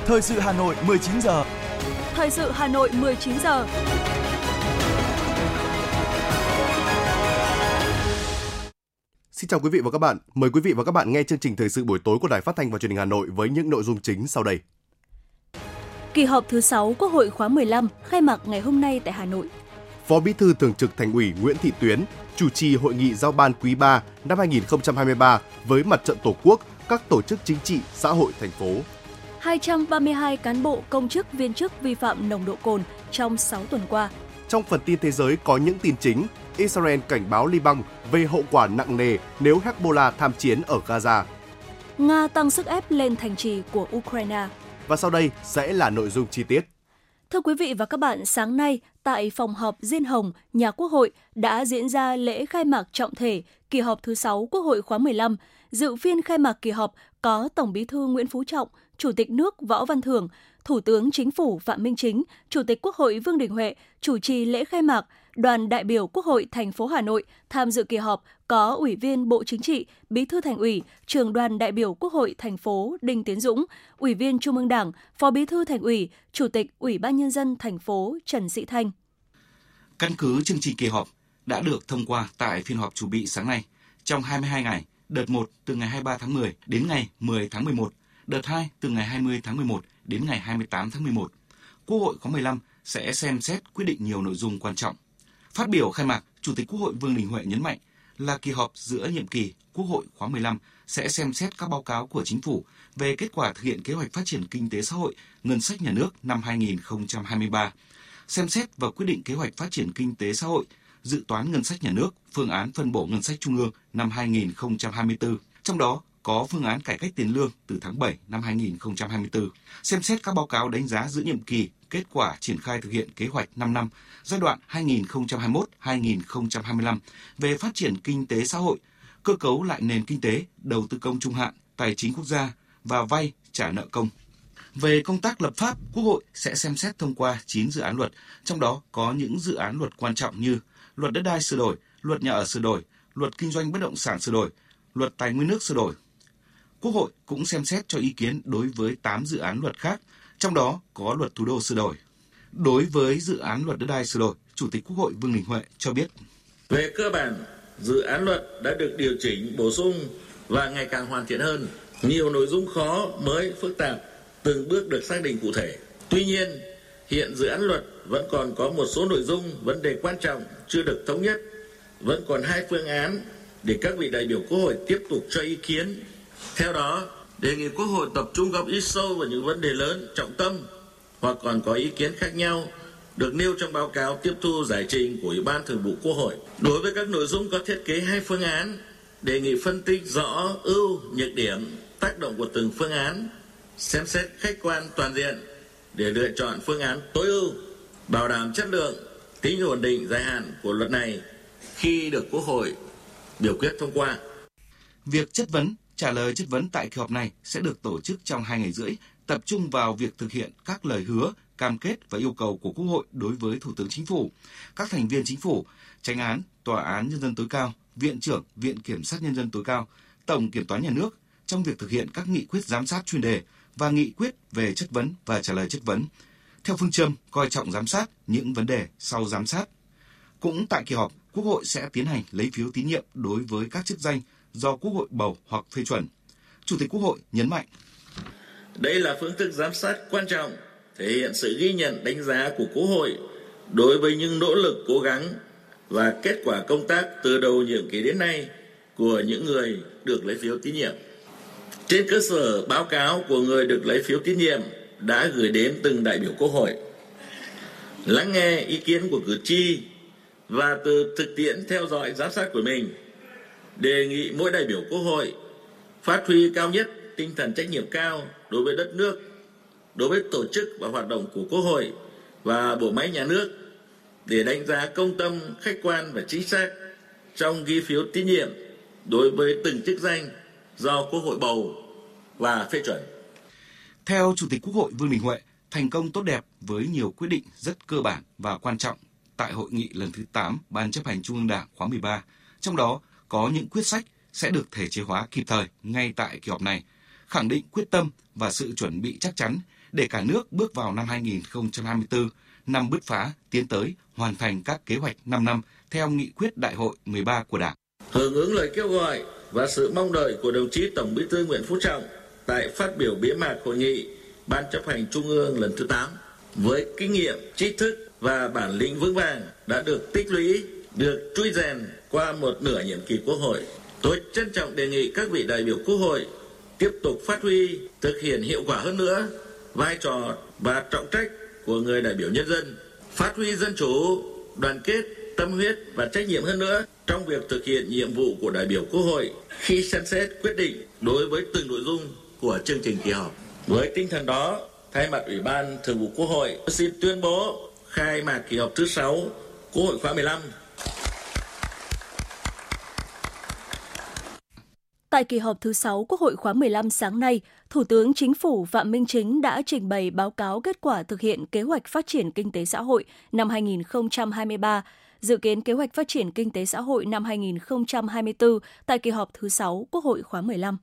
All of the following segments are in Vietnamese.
Thời sự Hà Nội 19 giờ. Thời sự Hà Nội 19 giờ. Xin chào quý vị và các bạn. Mời quý vị và các bạn nghe chương trình Thời sự buổi tối của Đài Phát thanh và Truyền hình Hà Nội với những nội dung chính sau đây. Kỳ họp thứ 6 Quốc hội khóa 15 khai mạc ngày hôm nay tại Hà Nội. Phó Bí thư Thường trực Thành ủy Nguyễn Thị Tuyến chủ trì hội nghị giao ban quý 3 năm 2023 với Mặt trận Tổ quốc, các tổ chức chính trị, xã hội thành phố. 232 cán bộ, công chức, viên chức vi phạm nồng độ cồn trong 6 tuần qua. Trong phần tin thế giới có những tin chính, Israel cảnh báo Liban về hậu quả nặng nề nếu Hezbollah tham chiến ở Gaza. Nga tăng sức ép lên thành trì của Ukraine. Và sau đây sẽ là nội dung chi tiết. Thưa quý vị và các bạn, sáng nay tại phòng họp Diên Hồng, Nhà Quốc hội đã diễn ra lễ khai mạc trọng thể kỳ họp thứ 6 Quốc hội khóa 15. Dự phiên khai mạc kỳ họp có Tổng Bí thư Nguyễn Phú Trọng, Chủ tịch nước Võ Văn Thưởng, Thủ tướng Chính phủ Phạm Minh Chính, Chủ tịch Quốc hội Vương Đình Huệ chủ trì lễ khai mạc. Đoàn đại biểu Quốc hội thành phố Hà Nội tham dự kỳ họp có Ủy viên Bộ Chính trị, Bí thư Thành ủy, Trưởng đoàn đại biểu Quốc hội thành phố Đinh Tiến Dũng, Ủy viên Trung ương Đảng, Phó Bí thư Thành ủy, Chủ tịch Ủy ban Nhân dân thành phố Trần Sĩ Thanh. Căn cứ chương trình kỳ họp đã được thông qua tại phiên họp chủ bị sáng nay, trong 22 ngày, đợt 1 từ ngày 23 tháng 10 đến ngày 10 tháng 11, đợt 2 từ ngày 20 tháng 11 đến ngày 28 tháng 11, Quốc hội khóa 15 sẽ xem xét quyết định nhiều nội dung quan trọng. Phát biểu khai mạc, Chủ tịch Quốc hội Vương Đình Huệ nhấn mạnh là kỳ họp giữa nhiệm kỳ Quốc hội khóa 15 sẽ xem xét các báo cáo của Chính phủ về kết quả thực hiện kế hoạch phát triển kinh tế xã hội, ngân sách nhà nước năm 2023, xem xét và quyết định kế hoạch phát triển kinh tế xã hội, dự toán ngân sách nhà nước, phương án phân bổ ngân sách trung ương năm 2024, trong đó có phương án cải cách tiền lương từ tháng 7 năm 2024, xem xét các báo cáo đánh giá giữa nhiệm kỳ, kết quả triển khai thực hiện kế hoạch 5 năm giai đoạn 2021-2025 về phát triển kinh tế xã hội, cơ cấu lại nền kinh tế, đầu tư công trung hạn, tài chính quốc gia và vay trả nợ công. Về công tác lập pháp, Quốc hội sẽ xem xét thông qua 9 dự án luật, trong đó có những dự án luật quan trọng như Luật đất đai sửa đổi, Luật nhà ở sửa đổi, Luật kinh doanh bất động sản sửa đổi, Luật tài nguyên nước sửa đổi. Quốc hội cũng xem xét cho ý kiến đối với 8 dự án luật khác, trong đó có Luật thủ đô sửa đổi. Đối với dự án Luật đất đai sửa đổi, Chủ tịch Quốc hội Vương Đình Huệ cho biết: Về cơ bản, dự án luật đã được điều chỉnh, bổ sung và ngày càng hoàn thiện hơn. Nhiều nội dung khó, mới, phức tạp từng bước được xác định cụ thể. Tuy nhiên, hiện dự án luật vẫn còn có một số nội dung, vấn đề quan trọng chưa được thống nhất. Vẫn còn 2 phương án để các vị đại biểu Quốc hội tiếp tục cho ý kiến. Theo đó, đề nghị Quốc hội tập trung góp ý sâu vào những vấn đề lớn, trọng tâm hoặc còn có ý kiến khác nhau được nêu trong báo cáo tiếp thu giải trình của Ủy ban Thường vụ Quốc hội. Đối với các nội dung có thiết kế 2 phương án, đề nghị phân tích rõ ưu, nhược điểm, tác động của từng phương án, xem xét khách quan toàn diện để lựa chọn phương án tối ưu, bảo đảm chất lượng, tính ổn định dài hạn của luật này khi được Quốc hội biểu quyết thông qua. Việc chất vấn, trả lời chất vấn tại kỳ họp này sẽ được tổ chức trong 2 ngày rưỡi, tập trung vào việc thực hiện các lời hứa, cam kết và yêu cầu của Quốc hội đối với Thủ tướng Chính phủ, các thành viên Chính phủ, Chánh án, Tòa án Nhân dân tối cao, Viện trưởng Viện Kiểm sát Nhân dân tối cao, Tổng Kiểm toán Nhà nước trong việc thực hiện các nghị quyết giám sát chuyên đề và nghị quyết về chất vấn và trả lời chất vấn, theo phương châm coi trọng giám sát những vấn đề sau giám sát. Cũng tại kỳ họp, Quốc hội sẽ tiến hành lấy phiếu tín nhiệm đối với các chức danh do Quốc hội bầu hoặc phê chuẩn. Chủ tịch Quốc hội nhấn mạnh: Đây là phương thức giám sát quan trọng, thể hiện sự ghi nhận đánh giá của Quốc hội đối với những nỗ lực cố gắng và kết quả công tác từ đầu nhiệm kỳ đến nay của những người được lấy phiếu tín nhiệm. Trên cơ sở báo cáo của người được lấy phiếu tín nhiệm đã gửi đến từng đại biểu Quốc hội, lắng nghe ý kiến của cử tri và từ thực tiễn theo dõi giám sát của mình, đề nghị mỗi đại biểu Quốc hội phát huy cao nhất tinh thần trách nhiệm cao đối với đất nước, đối với tổ chức và hoạt động của Quốc hội và bộ máy nhà nước để đánh giá công tâm, khách quan và chính xác trong ghi phiếu tín nhiệm đối với từng chức danh do Quốc hội bầu và phê chuẩn. Theo Chủ tịch Quốc hội Vương Đình Huệ, thành công tốt đẹp với nhiều quyết định rất cơ bản và quan trọng tại hội nghị lần thứ 8 Ban chấp hành Trung ương Đảng khóa 13, trong đó có những quyết sách sẽ được thể chế hóa kịp thời ngay tại kỳ họp này, khẳng định quyết tâm và sự chuẩn bị chắc chắn để cả nước bước vào năm 2024, năm bứt phá, tiến tới hoàn thành các kế hoạch 5 năm theo nghị quyết Đại hội 13 của Đảng. Hưởng ứng lời kêu gọi và sự mong đợi của đồng chí Tổng Bí thư Nguyễn Phú Trọng tại phát biểu bế mạc hội nghị Ban chấp hành Trung ương lần thứ 8, với kinh nghiệm, tri thức và bản lĩnh vững vàng đã được tích lũy, được trui rèn qua một nửa nhiệm kỳ Quốc hội, tôi trân trọng đề nghị các vị đại biểu Quốc hội tiếp tục phát huy, thực hiện hiệu quả hơn nữa vai trò và trọng trách của người đại biểu nhân dân, phát huy dân chủ, đoàn kết, tâm huyết và trách nhiệm hơn nữa trong việc thực hiện nhiệm vụ của đại biểu Quốc hội khi xem xét quyết định đối với từng nội dung của chương trình kỳ họp. Với tinh thần đó, thay mặt Ủy ban Thường vụ Quốc hội xin tuyên bố khai mạc kỳ họp thứ 6 Quốc hội khóa 15. Tại kỳ họp thứ 6 Quốc hội khóa 15 sáng nay, Thủ tướng Chính phủ Phạm Minh Chính đã trình bày báo cáo kết quả thực hiện kế hoạch phát triển kinh tế xã hội năm 2023, dự kiến kế hoạch phát triển kinh tế xã hội năm 2024 tại kỳ họp thứ 6 Quốc hội khóa 15.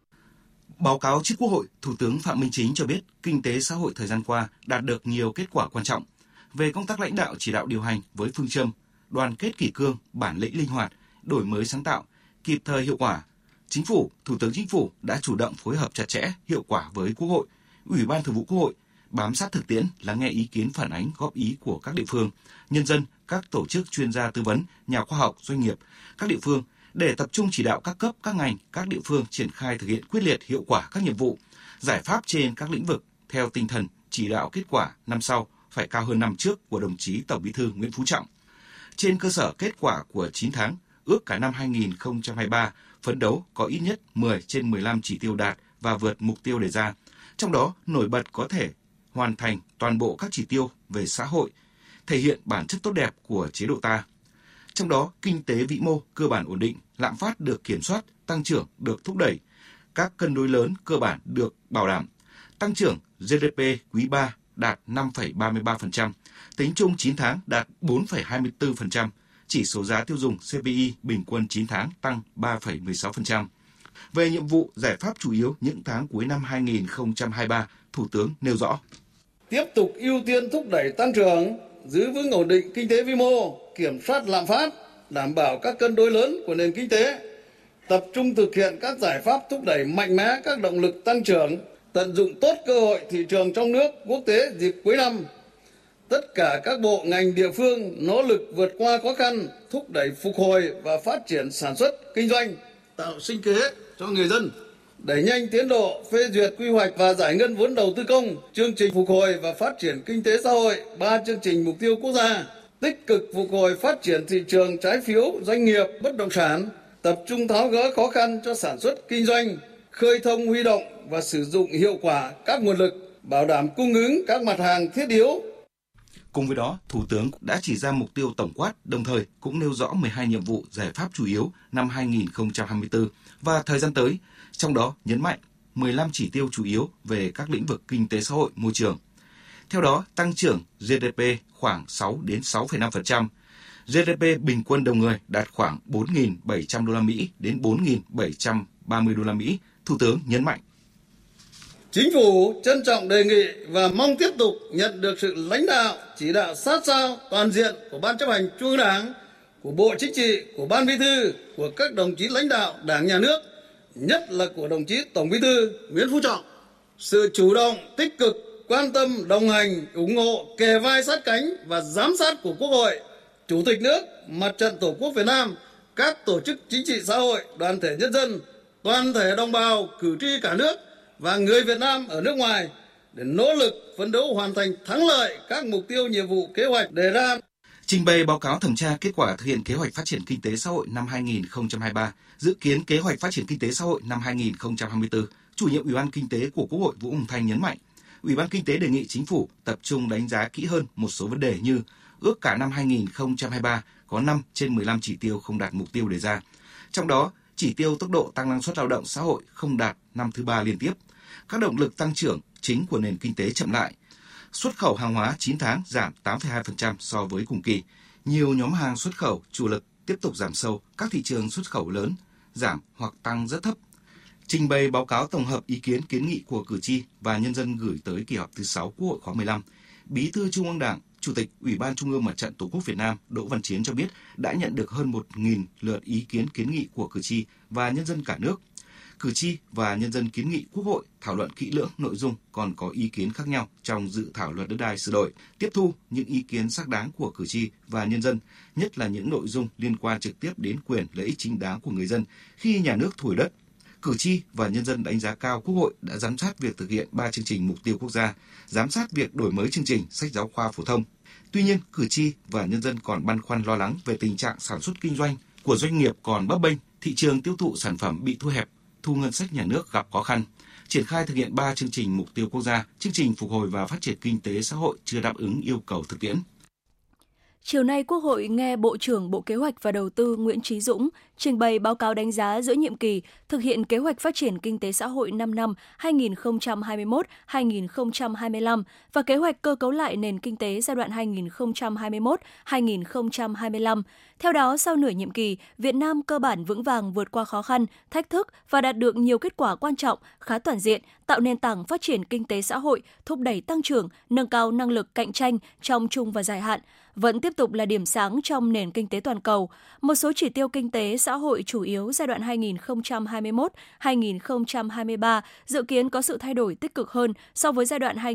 Báo cáo trước Quốc hội, Thủ tướng Phạm Minh Chính cho biết kinh tế xã hội thời gian qua đạt được nhiều kết quả quan trọng về công tác lãnh đạo chỉ đạo điều hành với phương châm đoàn kết kỷ cương, bản lĩnh linh hoạt, đổi mới sáng tạo, kịp thời hiệu quả. Chính phủ, Thủ tướng Chính phủ đã chủ động phối hợp chặt chẽ, hiệu quả với Quốc hội, Ủy ban Thường vụ Quốc hội, bám sát thực tiễn, lắng nghe ý kiến phản ánh góp ý của các địa phương, nhân dân, các tổ chức chuyên gia tư vấn, nhà khoa học, doanh nghiệp, các địa phương để tập trung chỉ đạo các cấp, các ngành, các địa phương triển khai thực hiện quyết liệt hiệu quả các nhiệm vụ, giải pháp trên các lĩnh vực theo tinh thần chỉ đạo kết quả năm sau phải cao hơn năm trước của đồng chí Tổng Bí thư Nguyễn Phú Trọng. Trên cơ sở kết quả của 9 tháng, ước cả năm 2023 phấn đấu có ít nhất 10 trên 15 chỉ tiêu đạt và vượt mục tiêu đề ra. Trong đó, nổi bật có thể hoàn thành toàn bộ các chỉ tiêu về xã hội, thể hiện bản chất tốt đẹp của chế độ ta. Trong đó, kinh tế vĩ mô cơ bản ổn định, lạm phát được kiểm soát, tăng trưởng được thúc đẩy, các cân đối lớn cơ bản được bảo đảm. Tăng trưởng GDP quý 3 đạt 5,33%, tính chung 9 tháng đạt 4,24%, chỉ số giá tiêu dùng CPI bình quân 9 tháng tăng 3,16%. Về nhiệm vụ giải pháp chủ yếu những tháng cuối năm 2023, Thủ tướng nêu rõ. Tiếp tục ưu tiên thúc đẩy tăng trưởng, giữ vững ổn định kinh tế vĩ mô, kiểm soát lạm phát, đảm bảo các cân đối lớn của nền kinh tế, tập trung thực hiện các giải pháp thúc đẩy mạnh mẽ các động lực tăng trưởng, tận dụng tốt cơ hội thị trường trong nước, quốc tế dịp cuối năm. Tất cả các bộ ngành địa phương nỗ lực vượt qua khó khăn, thúc đẩy phục hồi và phát triển sản xuất, kinh doanh, tạo sinh kế cho người dân. Đẩy nhanh tiến độ phê duyệt quy hoạch và giải ngân vốn đầu tư công, chương trình phục hồi và phát triển kinh tế xã hội, 3 chương trình mục tiêu quốc gia, tích cực phục hồi phát triển thị trường trái phiếu, doanh nghiệp, bất động sản, tập trung tháo gỡ khó khăn cho sản xuất kinh doanh, khơi thông huy động và sử dụng hiệu quả các nguồn lực, bảo đảm cung ứng các mặt hàng thiết yếu. Cùng với đó, Thủ tướng đã chỉ ra mục tiêu tổng quát, đồng thời cũng nêu rõ 12 nhiệm vụ giải pháp chủ yếu năm 2024 và thời gian tới, trong đó nhấn mạnh 15 chỉ tiêu chủ yếu về các lĩnh vực kinh tế xã hội, môi trường. Theo đó, tăng trưởng GDP khoảng 6 đến 6,5%, GDP bình quân đầu người đạt khoảng 4.700 đô la Mỹ đến 4.730 đô la Mỹ, Thủ tướng nhấn mạnh. Chính phủ trân trọng đề nghị và mong tiếp tục nhận được sự lãnh đạo, chỉ đạo sát sao toàn diện của Ban chấp hành Trung ương Đảng, của Bộ Chính trị, của Ban Bí thư, của các đồng chí lãnh đạo Đảng, Nhà nước, nhất là của đồng chí Tổng Bí thư Nguyễn Phú Trọng. Sự chủ động, tích cực, quan tâm, đồng hành, ủng hộ, kề vai sát cánh và giám sát của Quốc hội, Chủ tịch nước, Mặt trận Tổ quốc Việt Nam, các tổ chức chính trị xã hội, đoàn thể nhân dân, toàn thể đồng bào, cử tri cả nước và người Việt Nam ở nước ngoài để nỗ lực phấn đấu hoàn thành thắng lợi các mục tiêu nhiệm vụ kế hoạch đề ra. Trình bày báo cáo thẩm tra kết quả thực hiện kế hoạch phát triển kinh tế xã hội năm 2023, dự kiến kế hoạch phát triển kinh tế xã hội năm 2024, Chủ nhiệm Ủy ban Kinh tế của Quốc hội Vũ Hồng Thanh nhấn mạnh, Ủy ban Kinh tế đề nghị Chính phủ tập trung đánh giá kỹ hơn một số vấn đề như ước cả năm 2023 có 5 trên 15 chỉ tiêu không đạt mục tiêu đề ra. Trong đó, chỉ tiêu tốc độ tăng năng suất lao động xã hội không đạt năm thứ 3 liên tiếp. Các động lực tăng trưởng chính của nền kinh tế chậm lại. Xuất khẩu hàng hóa 9 tháng giảm 8,2% so với cùng kỳ. Nhiều nhóm hàng xuất khẩu chủ lực tiếp tục giảm sâu, các thị trường xuất khẩu lớn giảm hoặc tăng rất thấp. trình bày báo cáo tổng hợp ý kiến kiến nghị của cử tri và nhân dân gửi tới kỳ họp thứ 6 Quốc hội khóa 15, Bí thư Trung ương Đảng, Chủ tịch Ủy ban Trung ương Mặt trận Tổ quốc Việt Nam Đỗ Văn Chiến cho biết đã nhận được hơn 1.000 lượt ý kiến kiến nghị của cử tri và nhân dân cả nước. Cử tri và nhân dân kiến nghị Quốc hội thảo luận kỹ lưỡng nội dung còn có ý kiến khác nhau trong dự thảo luật đất đai sửa đổi, tiếp thu những ý kiến xác đáng của cử tri và nhân dân, nhất là những nội dung liên quan trực tiếp đến quyền lợi ích chính đáng của người dân khi nhà nước thu hồi đất. Cử tri và nhân dân đánh giá cao Quốc hội đã giám sát việc thực hiện 3 chương trình mục tiêu quốc gia, giám sát việc đổi mới chương trình sách giáo khoa phổ thông. Tuy nhiên, cử tri và nhân dân còn băn khoăn lo lắng về tình trạng sản xuất kinh doanh của doanh nghiệp còn bấp bênh, thị trường tiêu thụ sản phẩm bị thu hẹp, thu ngân sách nhà nước gặp khó khăn. Triển khai thực hiện 3 chương trình mục tiêu quốc gia, chương trình phục hồi và phát triển kinh tế xã hội chưa đáp ứng yêu cầu thực tiễn. Chiều nay, Quốc hội nghe Bộ trưởng Bộ Kế hoạch và Đầu tư Nguyễn Chí Dũng trình bày báo cáo đánh giá giữa nhiệm kỳ thực hiện kế hoạch phát triển kinh tế xã hội 5 năm 2021-2025 và kế hoạch cơ cấu lại nền kinh tế giai đoạn 2021-2025. Theo đó, sau nửa nhiệm kỳ, Việt Nam cơ bản vững vàng vượt qua khó khăn, thách thức và đạt được nhiều kết quả quan trọng, khá toàn diện, tạo nền tảng phát triển kinh tế xã hội, thúc đẩy tăng trưởng, nâng cao năng lực cạnh tranh trong trung và dài hạn, vẫn tiếp tục là điểm sáng trong nền kinh tế toàn cầu. Một số chỉ tiêu kinh tế xã hội chủ yếu giai đoạn 2021-2023 dự kiến có sự thay đổi tích cực hơn so với giai đoạn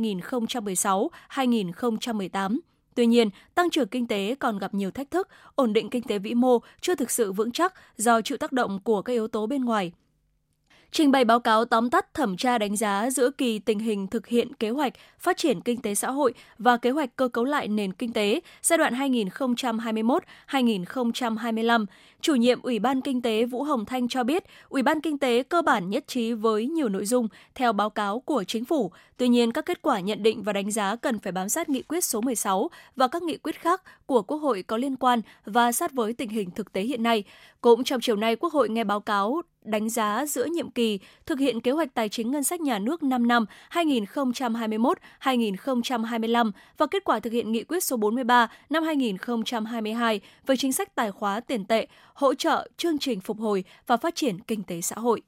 2016-2018. Tuy nhiên, tăng trưởng kinh tế còn gặp nhiều thách thức, ổn định kinh tế vĩ mô chưa thực sự vững chắc do chịu tác động của các yếu tố bên ngoài. Trình bày báo cáo tóm tắt thẩm tra đánh giá giữa kỳ tình hình thực hiện kế hoạch phát triển kinh tế xã hội và kế hoạch cơ cấu lại nền kinh tế giai đoạn 2021-2025, chủ nhiệm Ủy ban Kinh tế Vũ Hồng Thanh cho biết, Ủy ban Kinh tế cơ bản nhất trí với nhiều nội dung theo báo cáo của Chính phủ. Tuy nhiên, các kết quả nhận định và đánh giá cần phải bám sát nghị quyết số 16 và các nghị quyết khác của Quốc hội có liên quan và sát với tình hình thực tế hiện nay. Cũng trong chiều nay, Quốc hội nghe báo cáo đánh giá giữa nhiệm kỳ thực hiện kế hoạch tài chính ngân sách nhà nước 5 năm 2021-2025 và kết quả thực hiện nghị quyết số 43 năm 2022 về chính sách tài khóa tiền tệ, hỗ trợ chương trình phục hồi và phát triển kinh tế xã hội.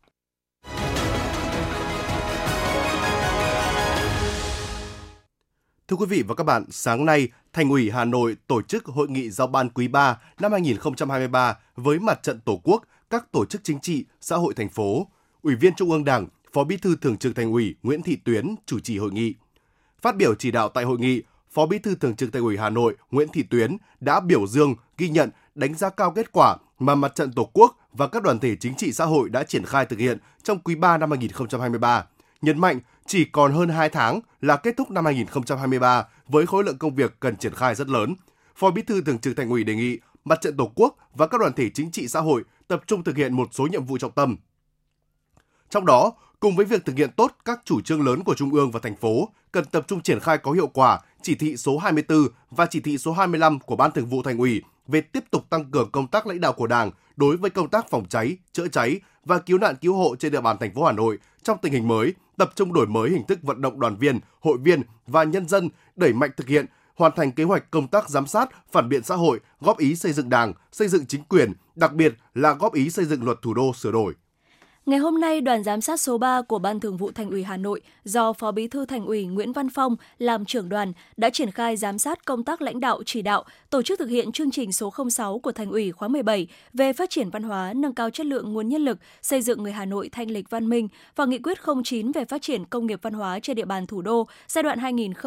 Thưa quý vị và các bạn, sáng nay, Thành ủy Hà Nội tổ chức hội nghị giao ban quý 3 năm 2023 với Mặt trận Tổ quốc, các tổ chức chính trị, xã hội thành phố. Ủy viên Trung ương Đảng, Phó Bí thư Thường trực Thành ủy Nguyễn Thị Tuyến chủ trì hội nghị. Phát biểu chỉ đạo tại hội nghị, Phó Bí thư Thường trực Thành ủy Hà Nội Nguyễn Thị Tuyến đã biểu dương, ghi nhận, đánh giá cao kết quả mà Mặt trận Tổ quốc và các đoàn thể chính trị xã hội đã triển khai thực hiện trong quý 3 năm 2023. Nhấn mạnh chỉ còn hơn 2 tháng là kết thúc năm 2023 với khối lượng công việc cần triển khai rất lớn. Phó Bí thư Thường trực Thành ủy đề nghị Mặt trận Tổ quốc và các đoàn thể chính trị xã hội tập trung thực hiện một số nhiệm vụ trọng tâm. Trong đó, cùng với việc thực hiện tốt các chủ trương lớn của Trung ương và thành phố, cần tập trung triển khai có hiệu quả chỉ thị số 24 và chỉ thị số 25 của Ban Thường vụ Thành ủy về tiếp tục tăng cường công tác lãnh đạo của Đảng đối với công tác phòng cháy, chữa cháy và cứu nạn cứu hộ trên địa bàn thành phố Hà Nội trong tình hình mới, tập trung đổi mới hình thức vận động đoàn viên, hội viên và nhân dân, đẩy mạnh thực hiện, hoàn thành kế hoạch công tác giám sát, phản biện xã hội, góp ý xây dựng Đảng, xây dựng chính quyền, đặc biệt là góp ý xây dựng luật thủ đô sửa đổi. Ngày hôm nay, đoàn giám sát số 3 của Ban Thường vụ Thành ủy Hà Nội do Phó Bí thư Thành ủy Nguyễn Văn Phong làm trưởng đoàn đã triển khai giám sát công tác lãnh đạo chỉ đạo, tổ chức thực hiện chương trình số 06 của Thành ủy khóa 17 về phát triển văn hóa, nâng cao chất lượng nguồn nhân lực, xây dựng người Hà Nội thanh lịch văn minh và nghị quyết 09 về phát triển công nghiệp văn hóa trên địa bàn thủ đô giai đoạn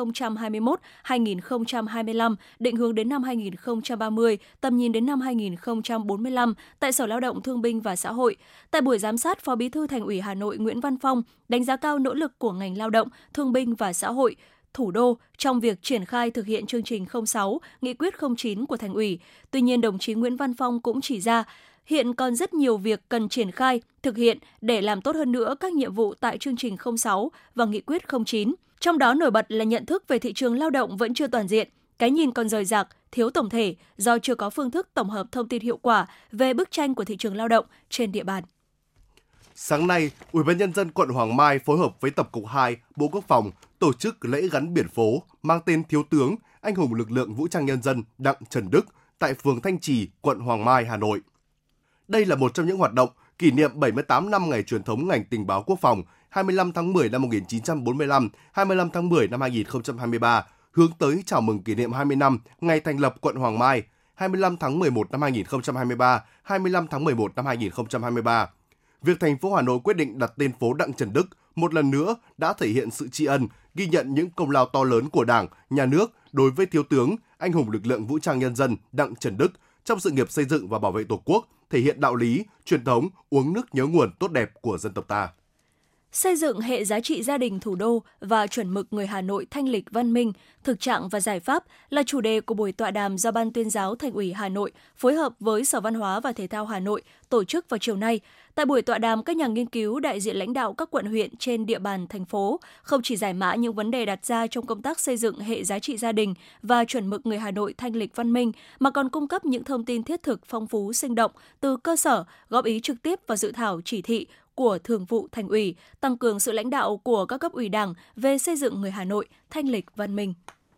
2021-2025, định hướng đến năm 2030, tầm nhìn đến năm 2045 tại Sở Lao động Thương binh và Xã hội. Tại buổi giám sát, Phó Bí thư Thành ủy Hà Nội Nguyễn Văn Phong đánh giá cao nỗ lực của ngành lao động, thương binh và xã hội, thủ đô trong việc triển khai thực hiện chương trình 06, nghị quyết 09 của Thành ủy. Tuy nhiên, đồng chí Nguyễn Văn Phong cũng chỉ ra, hiện còn rất nhiều việc cần triển khai, thực hiện để làm tốt hơn nữa các nhiệm vụ tại chương trình 06 và nghị quyết 09. Trong đó nổi bật là nhận thức về thị trường lao động vẫn chưa toàn diện, cái nhìn còn rời rạc, thiếu tổng thể do chưa có phương thức tổng hợp thông tin hiệu quả về bức tranh của thị trường lao động trên địa bàn. Sáng nay, Ủy ban Nhân dân quận Hoàng Mai phối hợp với Tổng cục 2, Bộ Quốc phòng tổ chức lễ gắn biển phố mang tên Thiếu tướng, anh hùng lực lượng vũ trang nhân dân Đặng Trần Đức tại phường Thanh Trì, quận Hoàng Mai, Hà Nội. Đây là một trong những hoạt động kỷ niệm 78 năm ngày truyền thống ngành tình báo quốc phòng 25 tháng 10 năm 1945, 25 tháng 10 năm 2023, hướng tới chào mừng kỷ niệm 20 năm ngày thành lập quận Hoàng Mai 25 tháng 11 năm 2023, 25 tháng 11 năm 2023. Việc thành phố Hà Nội quyết định đặt tên phố Đặng Trần Đức một lần nữa đã thể hiện sự tri ân, ghi nhận những công lao to lớn của Đảng, Nhà nước đối với Thiếu tướng, anh hùng lực lượng vũ trang nhân dân Đặng Trần Đức trong sự nghiệp xây dựng và bảo vệ Tổ quốc, thể hiện đạo lý, truyền thống uống nước nhớ nguồn tốt đẹp của dân tộc ta. Xây dựng hệ giá trị gia đình thủ đô và chuẩn mực người Hà Nội thanh lịch văn minh, thực trạng và giải pháp là chủ đề của buổi tọa đàm do Ban Tuyên giáo Thành ủy Hà Nội phối hợp với Sở Văn hóa và Thể thao Hà Nội tổ chức vào chiều nay. Tại buổi tọa đàm, các nhà nghiên cứu, đại diện lãnh đạo các quận huyện trên địa bàn thành phố không chỉ giải mã những vấn đề đặt ra trong công tác xây dựng hệ giá trị gia đình và chuẩn mực người Hà Nội thanh lịch văn minh, mà còn cung cấp những thông tin thiết thực, phong phú, sinh động từ cơ sở, góp ý trực tiếp vào dự thảo chỉ thị của Thường vụ Thành ủy, tăng cường sự lãnh đạo của các cấp ủy Đảng về xây dựng người Hà Nội thanh lịch văn minh.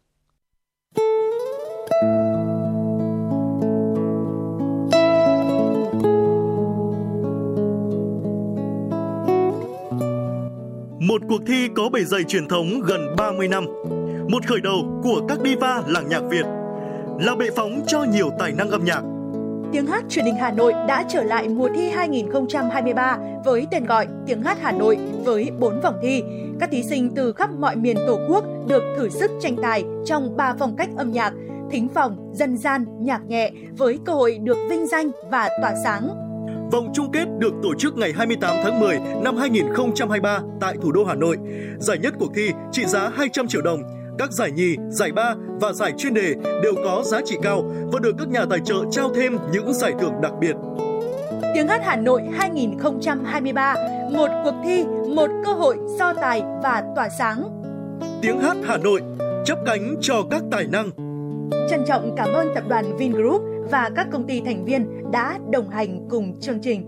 Một cuộc thi có bề dày truyền thống gần 30 năm. Một khởi đầu của các diva làng nhạc Việt, là bệ phóng cho nhiều tài năng âm nhạc. Tiếng hát truyền hình Hà Nội đã trở lại mùa thi 2023 với tên gọi Tiếng hát Hà Nội với 4 vòng thi. Các thí sinh từ khắp mọi miền Tổ quốc được thử sức tranh tài trong 3 phong cách âm nhạc: thính phòng, dân gian, nhạc nhẹ, với cơ hội được vinh danh và tỏa sáng. Vòng chung kết được tổ chức ngày 28 tháng 10 năm 2023 tại thủ đô Hà Nội. Giải nhất cuộc thi trị giá 200 triệu đồng. Các giải nhì, giải ba và giải chuyên đề đều có giá trị cao và được các nhà tài trợ trao thêm những giải thưởng đặc biệt. Tiếng hát Hà Nội 2023, một cuộc thi, một cơ hội so tài và tỏa sáng. Tiếng hát Hà Nội, chấp cánh cho các tài năng. Trân trọng cảm ơn tập đoàn Vingroup và các công ty thành viên đã đồng hành cùng chương trình.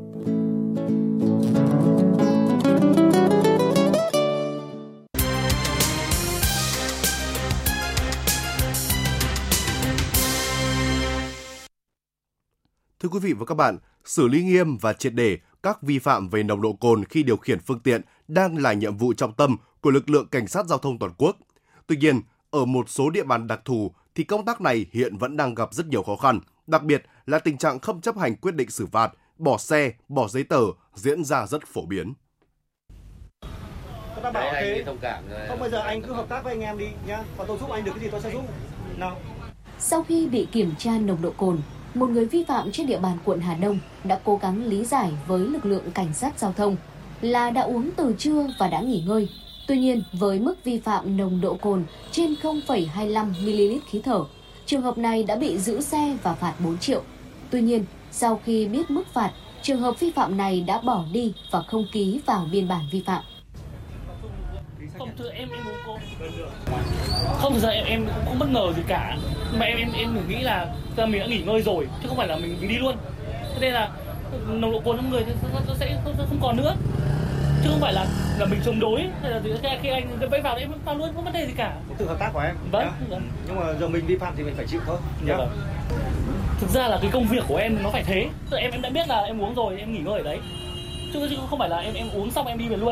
Thưa quý vị và các bạn, xử lý nghiêm và triệt để các vi phạm về nồng độ cồn khi điều khiển phương tiện đang là nhiệm vụ trọng tâm của lực lượng cảnh sát giao thông toàn quốc. Tuy nhiên, ở một số địa bàn đặc thù thì công tác này hiện vẫn đang gặp rất nhiều khó khăn, đặc biệt là tình trạng không chấp hành quyết định xử phạt, bỏ xe, bỏ giấy tờ diễn ra rất phổ biến. Tôi đã bảo thế, không bây giờ anh cứ hợp tác với anh em đi nhá, còn tôi giúp anh được cái gì tôi sẽ giúp. Nào. Sau khi bị kiểm tra nồng độ cồn, một người vi phạm trên địa bàn quận Hà Đông đã cố gắng lý giải với lực lượng cảnh sát giao thông là đã uống từ trưa và đã nghỉ ngơi. Tuy nhiên, với mức vi phạm nồng độ cồn trên 0,25ml khí thở, trường hợp này đã bị giữ xe và phạt 4 triệu. Tuy nhiên, sau khi biết mức phạt, trường hợp vi phạm này đã bỏ đi và không ký vào biên bản vi phạm. Không, thưa em uống cô. Không, thực ra em cũng không bất ngờ gì cả. Nhưng mà em nghĩ là mình đã nghỉ ngơi rồi, chứ không phải là mình đi luôn. Thế nên là nồng độ cồn trong người nó sẽ không còn nữa. Chứ không phải là mình chống đối, hay là khi anh vẫy vào em vào luôn, không vấn đề gì cả. Tự hợp tác của em. Vâng. Nhưng mà giờ mình vi phạm thì mình phải chịu thôi. Vâng. Thực ra là cái công việc của em nó phải thế. Em đã biết là em uống rồi, em nghỉ ngơi ở đấy. Chứ không phải là em uống xong em đi về luôn.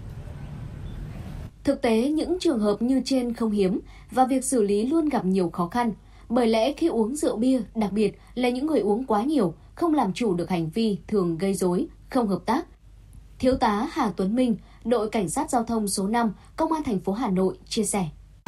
Thực tế, những trường hợp như trên không hiếm và việc xử lý luôn gặp nhiều khó khăn. Bởi lẽ khi uống rượu bia, đặc biệt là những người uống quá nhiều, không làm chủ được hành vi thường gây rối, không hợp tác. Thiếu tá Hà Tuấn Minh, đội cảnh sát giao thông số 5, Công an thành phố Hà Nội chia sẻ.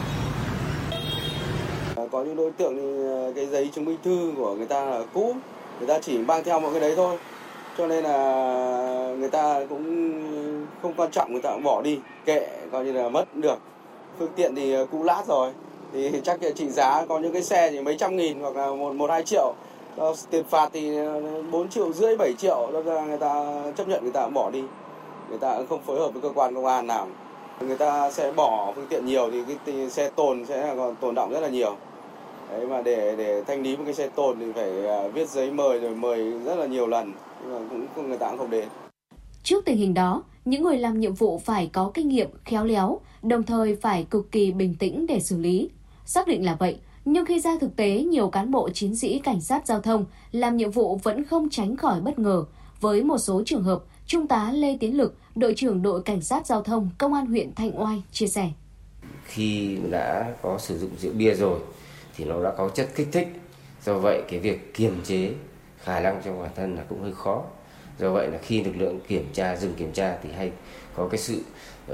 Có những đối tượng thì cái giấy chứng minh thư của người ta là cũ, người ta chỉ mang theo một cái đấy thôi. Cho nên là người ta cũng không quan trọng, người ta cũng bỏ đi, kệ, coi như là mất được. Phương tiện thì cũ lát rồi, thì chắc là trị giá có những cái xe thì mấy trăm nghìn hoặc là 1-2 triệu. Tiền phạt thì 4,5 triệu, 7 triệu, người ta chấp nhận, người ta cũng bỏ đi. Người ta cũng không phối hợp với cơ quan công an nào. Người ta sẽ bỏ phương tiện nhiều thì cái xe tồn sẽ còn tồn đọng rất là nhiều. Đấy, mà để thanh lý một cái xe tồn thì phải viết giấy mời rồi mời rất là nhiều lần, nhưng mà người ta cũng không đến. Trước tình hình đó, những người làm nhiệm vụ phải có kinh nghiệm khéo léo, đồng thời phải cực kỳ bình tĩnh để xử lý. Xác định là vậy, nhưng khi ra thực tế, nhiều cán bộ chiến sĩ cảnh sát giao thông làm nhiệm vụ vẫn không tránh khỏi bất ngờ Với một số trường hợp, Trung tá Lê Tiến Lực, đội trưởng đội cảnh sát giao thông Công an huyện Thanh Oai chia sẻ. Khi đã có sử dụng rượu bia rồi thì nó đã có chất kích thích. Do vậy cái việc kiềm chế khả năng trong bản thân là cũng hơi khó. Do vậy là khi lực lượng dừng kiểm tra thì hay có cái sự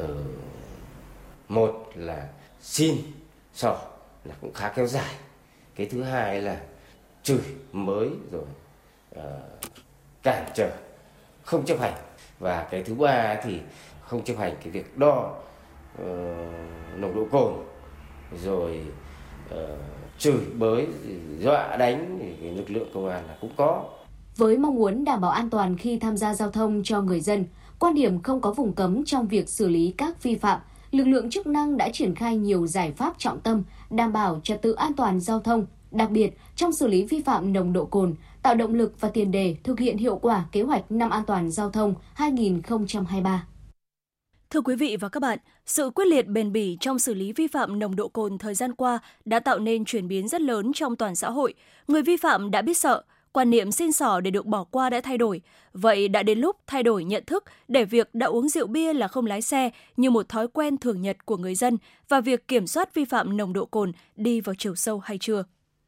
một là xin xỏ là cũng khá kéo dài. Cái thứ hai là chửi bới rồi cản trở, không chấp hành. Và cái thứ ba thì không chấp hành cái việc đo nồng độ cồn, rồi chửi bới, dọa đánh thì lực lượng công an là cũng có. Với mong muốn đảm bảo an toàn khi tham gia giao thông cho người dân, quan điểm không có vùng cấm trong việc xử lý các vi phạm, lực lượng chức năng đã triển khai nhiều giải pháp trọng tâm đảm bảo trật tự an toàn giao thông, đặc biệt trong xử lý vi phạm nồng độ cồn, tạo động lực và tiền đề thực hiện hiệu quả kế hoạch năm an toàn giao thông 2023. Thưa quý vị và các bạn, sự quyết liệt bền bỉ trong xử lý vi phạm nồng độ cồn thời gian qua đã tạo nên chuyển biến rất lớn trong toàn xã hội. Người vi phạm đã biết sợ, quan niệm xin xỏ để được bỏ qua đã thay đổi. Vậy đã đến lúc thay đổi nhận thức để việc đã uống rượu bia là không lái xe như một thói quen thường nhật của người dân và việc kiểm soát vi phạm nồng độ cồn đi vào chiều sâu hay chưa?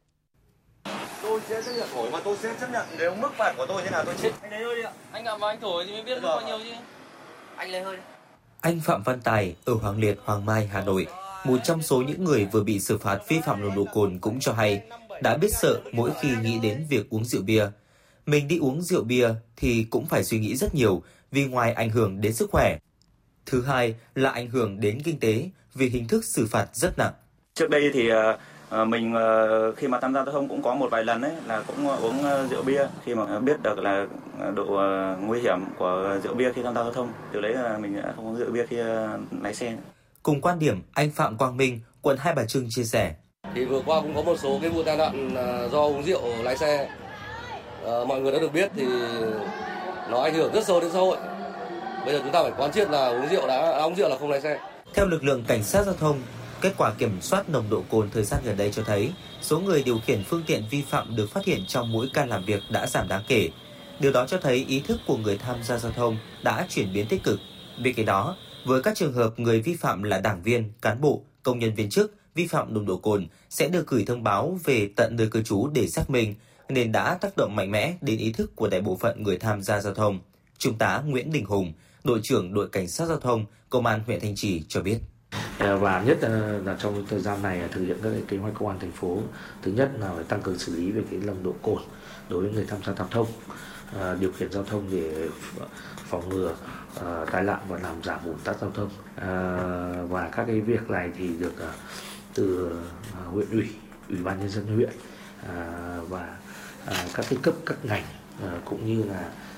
Tôi sẽ chấp nhận thổi mà tôi sẽ chấp nhận nếu mức phạt của tôi thế nào tôi chịu. Anh lấy hơi đi ạ. Anh làm vào anh thổi thì mới biết bao nhiêu chứ. Anh lấy hơi đi. Anh Phạm Văn Tài ở Hoàng Liệt, Hoàng Mai, Hà Nội, một trong số những người vừa bị xử phạt vi phạm nồng độ cồn cũng cho hay đã biết sợ mỗi khi nghĩ đến việc uống rượu bia. Mình đi uống rượu bia thì cũng phải suy nghĩ rất nhiều vì ngoài ảnh hưởng đến sức khỏe. Thứ hai là ảnh hưởng đến kinh tế vì hình thức xử phạt rất nặng. Trước đây thì mình khi mà tham gia giao thông cũng có một vài lần là cũng uống rượu bia, khi mà biết được là độ nguy hiểm của rượu bia khi tham gia giao thông, từ đấy là mình đã không uống rượu bia khi lái xe. Cùng quan điểm, anh Phạm Quang Minh, quận Hai Bà Trưng chia sẻ. Thì vừa qua cũng có một số cái vụ tai nạn do uống rượu lái xe. Mọi người đã được biết thì nó ảnh hưởng rất sâu đến xã hội. Bây giờ chúng ta phải quán triệt là uống rượu là không lái xe. Theo lực lượng cảnh sát giao thông, kết quả kiểm soát nồng độ cồn thời gian gần đây cho thấy số người điều khiển phương tiện vi phạm được phát hiện trong mỗi ca làm việc đã giảm đáng kể. Điều đó cho thấy ý thức của người tham gia giao thông đã chuyển biến tích cực. Bên cạnh đó, với các trường hợp người vi phạm là đảng viên, cán bộ, công nhân viên chức vi phạm nồng độ cồn sẽ được gửi thông báo về tận nơi cư trú để xác minh, nên đã tác động mạnh mẽ đến ý thức của đại bộ phận người tham gia giao thông. Trung tá Nguyễn Đình Hùng, đội trưởng đội cảnh sát giao thông, Công an huyện Thanh Trì cho biết. Và nhất là trong thời gian này thực hiện các kế hoạch công an thành phố, thứ nhất là phải tăng cường xử lý về cái nồng độ cồn đối với người tham gia giao thông, điều khiển giao thông để phòng ngừa tai nạn và làm giảm ùn tắc giao thông. Và các cái việc này thì được từ huyện ủy, ủy ban nhân dân huyện và các cái cấp các ngành cũng như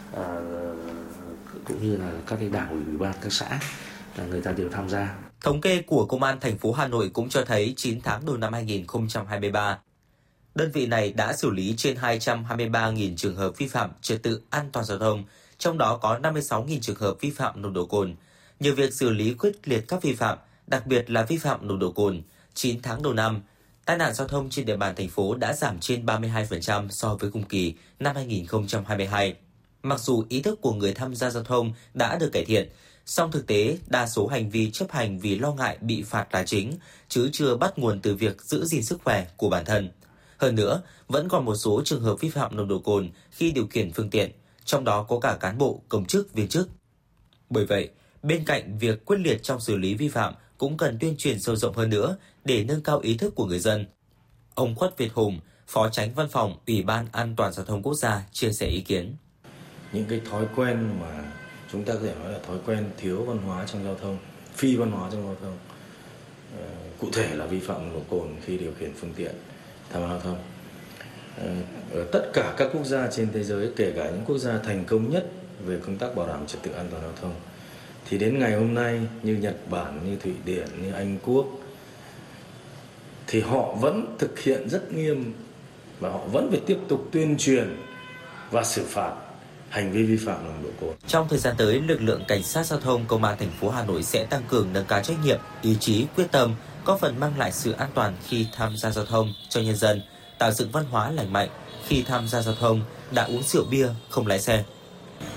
là các cái đảng ủy, ủy ban các xã người ta đều tham gia. Thống kê của Công an thành phố Hà Nội cũng cho thấy 9 tháng đầu năm 2023, đơn vị này đã xử lý trên 223.000 trường hợp vi phạm trật tự an toàn giao thông, trong đó có 56.000 trường hợp vi phạm nồng độ cồn. Nhờ việc xử lý quyết liệt các vi phạm, đặc biệt là vi phạm nồng độ cồn, 9 tháng đầu năm, tai nạn giao thông trên địa bàn thành phố đã giảm trên 32% so với cùng kỳ năm 2022. Mặc dù ý thức của người tham gia giao thông đã được cải thiện, song thực tế đa số hành vi chấp hành vì lo ngại bị phạt là chính, chứ chưa bắt nguồn từ việc giữ gìn sức khỏe của bản thân. Hơn nữa, vẫn còn một số trường hợp vi phạm nồng độ cồn khi điều khiển phương tiện, trong đó có cả cán bộ, công chức, viên chức. Bởi vậy, bên cạnh việc quyết liệt trong xử lý vi phạm cũng cần tuyên truyền sâu rộng hơn nữa để nâng cao ý thức của người dân. Ông Khuất Việt Hùng, Phó Chánh Văn phòng Ủy ban An toàn Giao thông Quốc gia chia sẻ ý kiến. Những cái thói quen mà chúng ta có thể nói là thói quen thiếu văn hóa trong giao thông, phi văn hóa trong giao thông, cụ thể là vi phạm nồng độ cồn khi điều khiển phương tiện tham gia giao thông. Ở tất cả các quốc gia trên thế giới, kể cả những quốc gia thành công nhất về công tác bảo đảm trật tự an toàn giao thông, thì đến ngày hôm nay như Nhật Bản, như Thụy Điển, như Anh Quốc, thì họ vẫn thực hiện rất nghiêm và họ vẫn phải tiếp tục tuyên truyền và xử phạt hành vi vi phạm nồng độ cồn. Trong thời gian tới, lực lượng cảnh sát giao thông Công an thành phố Hà Nội sẽ tăng cường nâng cao trách nhiệm, ý chí, quyết tâm, góp phần mang lại sự an toàn khi tham gia giao thông cho nhân dân, tạo dựng văn hóa lành mạnh khi tham gia giao thông, đã uống rượu bia không lái xe.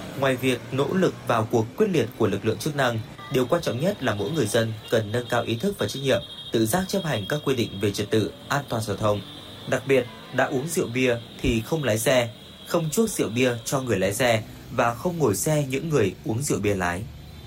Ngoài việc nỗ lực vào cuộc quyết liệt của lực lượng chức năng, điều quan trọng nhất là mỗi người dân cần nâng cao ý thức và trách nhiệm, tự giác chấp hành các quy định về trật tự an toàn giao thông. Đặc biệt, đã uống rượu bia thì không lái xe, không chuốc rượu bia cho người lái xe và không ngồi xe những người uống rượu bia lái.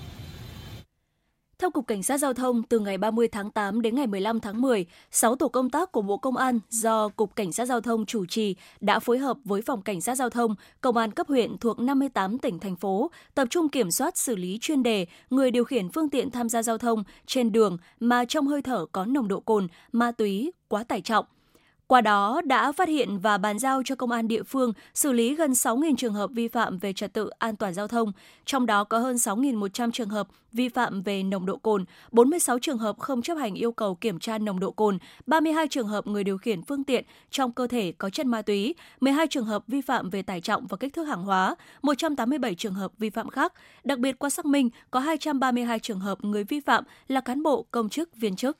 Theo Cục Cảnh sát Giao thông, từ ngày 30 tháng 8 đến ngày 15 tháng 10, 6 tổ công tác của Bộ Công an do Cục Cảnh sát Giao thông chủ trì đã phối hợp với Phòng Cảnh sát Giao thông, Công an cấp huyện thuộc 58 tỉnh, thành phố, tập trung kiểm soát xử lý chuyên đề người điều khiển phương tiện tham gia giao thông trên đường mà trong hơi thở có nồng độ cồn, ma túy, quá tải trọng. Qua đó đã phát hiện và bàn giao cho công an địa phương xử lý gần 6.000 trường hợp vi phạm về trật tự an toàn giao thông, trong đó có hơn 6.100 trường hợp vi phạm về nồng độ cồn, 46 trường hợp không chấp hành yêu cầu kiểm tra nồng độ cồn, 32 trường hợp người điều khiển phương tiện trong cơ thể có chất ma túy, 12 trường hợp vi phạm về tải trọng và kích thước hàng hóa, 187 trường hợp vi phạm khác. Đặc biệt qua xác minh, có 232 trường hợp người vi phạm là cán bộ, công chức, viên chức.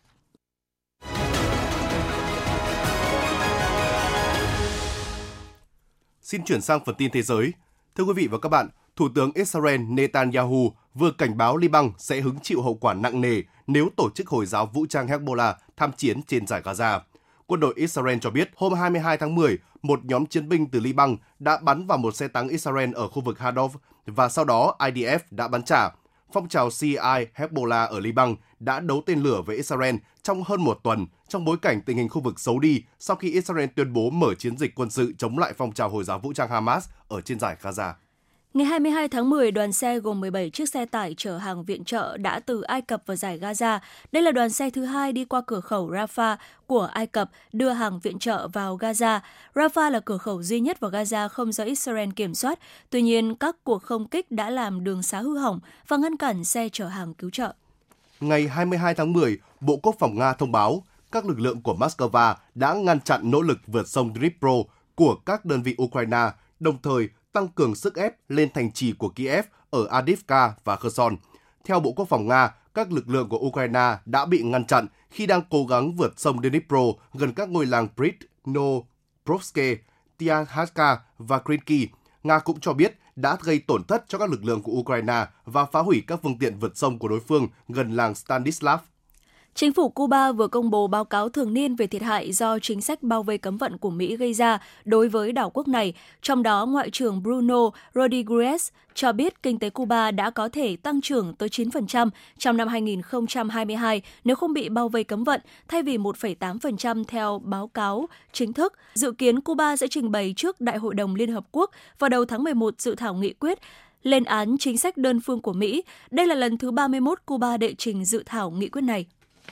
Xin chuyển sang phần tin thế giới. Thưa quý vị và các bạn, Thủ tướng Israel Netanyahu vừa cảnh báo Liban sẽ hứng chịu hậu quả nặng nề nếu tổ chức Hồi giáo vũ trang Hezbollah tham chiến trên dải Gaza. Quân đội Israel cho biết hôm 22 tháng 10, một nhóm chiến binh từ Liban đã bắn vào một xe tăng Israel ở khu vực Hadov và sau đó IDF đã bắn trả. Phong trào Shi'ite Hezbollah ở Liban đã đấu tên lửa với Israel trong hơn một tuần trong bối cảnh tình hình khu vực xấu đi sau khi Israel tuyên bố mở chiến dịch quân sự chống lại phong trào Hồi giáo vũ trang Hamas ở trên dải Gaza. Ngày 22 tháng 10, đoàn xe gồm 17 chiếc xe tải chở hàng viện trợ đã từ Ai Cập vào dải Gaza. Đây là đoàn xe thứ hai đi qua cửa khẩu Rafah của Ai Cập đưa hàng viện trợ vào Gaza. Rafah là cửa khẩu duy nhất vào Gaza không do Israel kiểm soát. Tuy nhiên, các cuộc không kích đã làm đường xá hư hỏng và ngăn cản xe chở hàng cứu trợ. Ngày 22 tháng 10, Bộ Quốc phòng Nga thông báo các lực lượng của Moscow đã ngăn chặn nỗ lực vượt sông Dnipro của các đơn vị Ukraine, đồng thời tăng cường sức ép lên thành trì của Kiev ở Avdiivka và Kherson. Theo Bộ Quốc phòng Nga, các lực lượng của Ukraine đã bị ngăn chặn khi đang cố gắng vượt sông Dnipro gần các ngôi làng Pridnoprovske, Tiahanka và Krinky. Nga cũng cho biết đã gây tổn thất cho các lực lượng của Ukraine và phá hủy các phương tiện vượt sông của đối phương gần làng Stanislav. Chính phủ Cuba vừa công bố báo cáo thường niên về thiệt hại do chính sách bao vây cấm vận của Mỹ gây ra đối với đảo quốc này. Trong đó, Ngoại trưởng Bruno Rodriguez cho biết kinh tế Cuba đã có thể tăng trưởng tới 9% trong năm 2022 nếu không bị bao vây cấm vận, thay vì 1,8% theo báo cáo chính thức. Dự kiến Cuba sẽ trình bày trước Đại hội đồng Liên Hợp Quốc vào đầu tháng 11 dự thảo nghị quyết lên án chính sách đơn phương của Mỹ. Đây là lần thứ 31 Cuba đệ trình dự thảo nghị quyết này.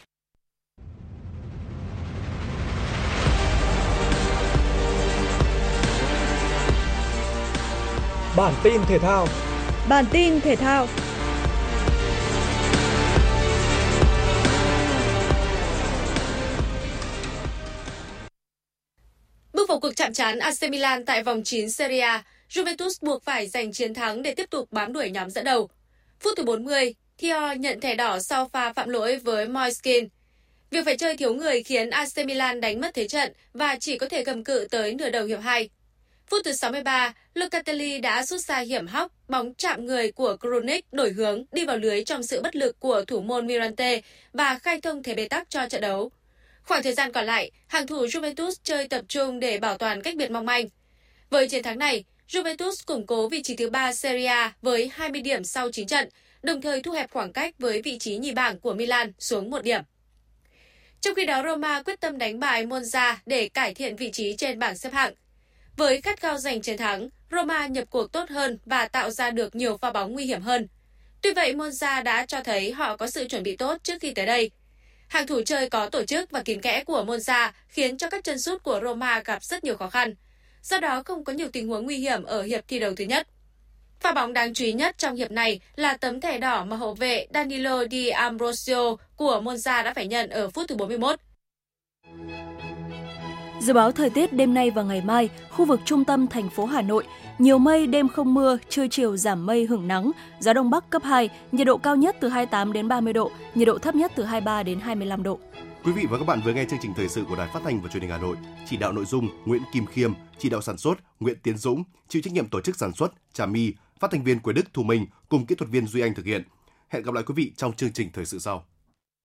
Bản tin thể thao. Bước vào cuộc chạm trán AC Milan tại vòng 9 Serie A, Juventus buộc phải giành chiến thắng để tiếp tục bám đuổi nhóm dẫn đầu. Phút thứ 40, Thiago nhận thẻ đỏ sau pha phạm lỗi với Moiskin. Việc phải chơi thiếu người khiến AC Milan đánh mất thế trận và chỉ có thể cầm cự tới nửa đầu hiệp 2. Phút thứ 63, Locatelli đã sút xa hiểm hóc, bóng chạm người của Krunic đổi hướng đi vào lưới trong sự bất lực của thủ môn Mirante và khai thông thế bế tắc cho trận đấu. Khoảng thời gian còn lại, hàng thủ Juventus chơi tập trung để bảo toàn cách biệt mong manh. Với chiến thắng này, Juventus củng cố vị trí thứ 3 Serie A với 20 điểm sau 9 trận, đồng thời thu hẹp khoảng cách với vị trí nhì bảng của Milan xuống 1 điểm. Trong khi đó, Roma quyết tâm đánh bại Monza để cải thiện vị trí trên bảng xếp hạng. Với khát khao giành chiến thắng, Roma nhập cuộc tốt hơn và tạo ra được nhiều pha bóng nguy hiểm hơn. Tuy vậy, Monza đã cho thấy họ có sự chuẩn bị tốt trước khi tới đây. Hàng thủ chơi có tổ chức và kín kẽ của Monza khiến cho các chân sút của Roma gặp rất nhiều khó khăn. Do đó, không có nhiều tình huống nguy hiểm ở hiệp thi đấu thứ nhất. Pha bóng đáng chú ý nhất trong hiệp này là tấm thẻ đỏ mà hậu vệ Danilo Di Ambrosio của Monza đã phải nhận ở phút thứ 41. Dự báo thời tiết đêm nay và ngày mai, khu vực trung tâm thành phố Hà Nội, nhiều mây, đêm không mưa, trưa chiều giảm mây hửng nắng, gió đông bắc cấp 2, nhiệt độ cao nhất từ 28 đến 30 độ, nhiệt độ thấp nhất từ 23 đến 25 độ. Quý vị và các bạn vừa nghe chương trình thời sự của Đài Phát thanh và Truyền hình Hà Nội. Chỉ đạo nội dung Nguyễn Kim Khiêm, chỉ đạo sản xuất Nguyễn Tiến Dũng, chịu trách nhiệm tổ chức sản xuất Trà My, Phát thanh viên Quế Đức, Thu Minh cùng kỹ thuật viên Duy Anh thực hiện. Hẹn gặp lại quý vị trong chương trình thời sự sau.